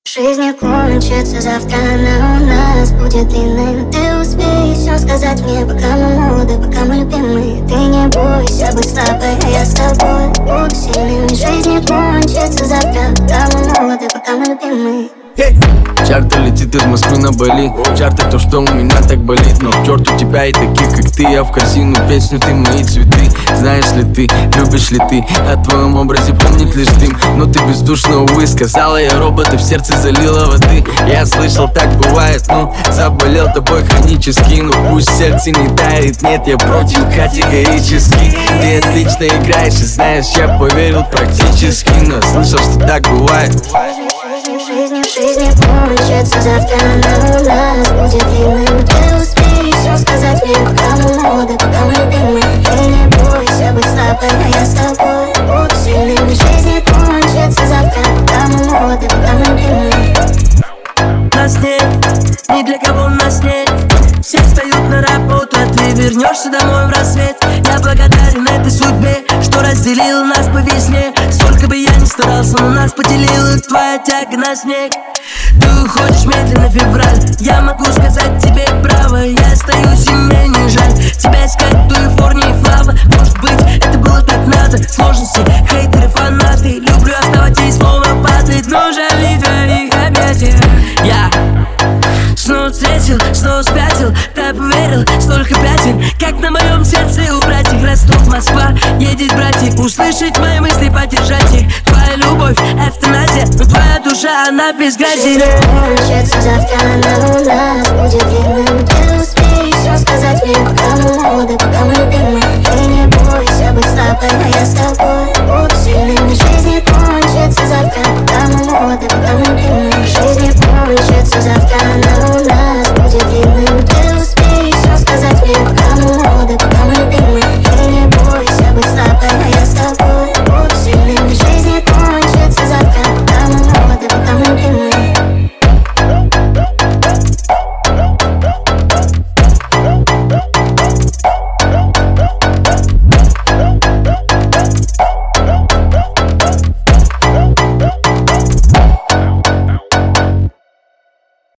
Жизнь не кончится завтра, она у нас будет длинной. Ты успеешь все сказать мне, пока мы молоды, пока мы любимы. Ты не бойся быть слабой, а я с тобой буду сильным. Жизнь не кончится завтра, пока мы молоды, пока мы любимы. Чарта летит из Москвы на Бали. Чарта то, что у меня так болит. Но черт у тебя и таких, как ты. Я в корзину песню, ты мои цветы. Знаешь ли ты, любишь ли ты? О твоем образе помнит лишь дым. Но ты бездушно, увы, сказала я робота, в сердце залила воды. Я слышал, так бывает, заболел тобой хронически. Но пусть сердце не тает, нет, я против категорически. Ты отлично играешь и знаешь, я поверил практически. Но слышал, что так бывает. Жизнь не кончится завтра, она у нас будет длинной. Ты успеешь все сказать мне, пока мы молоды, пока мы любимы. Ты не бойся быть слабой, а я с тобой буду сильным. Жизнь не кончится завтра, пока мы молоды, пока мы любимы. Нас нет, ни для кого нас нет. Все встают на работу, а ты вернешься домой в рассвет. Я благодарен этой судьбе, что разделила нас по весне. Сколько бы я ни старался, но нас поделила твоя тяга на снег. Ты уходишь медленно, февраль. Я могу сказать тебе право, я остаюсь и мне не жаль тебя искать, ту Калифорнии флава. Может быть, это было так надо. Сложности, хейтеры, фанаты. Люблю оставать и слово падает, но жаль твоих объятиях. Я снова встретил, снова спятил. Да поверил, столько пятен, как на моем сердце у братьев. Ростов, Москва, едет братик. Услышать мои мысли, поддержать их. Твоя любовь, эвтаназия, но твоя душа, она без грязи. Кончится завтра, она у нас будет длинной. Ты успеешь все сказать мне, пока мы молоды, пока мы любимы. Ты не бойся быть слабой, а я с тобой буду сильным. Жизнь не кончится завтра, пока мы молоды, пока мы любимы.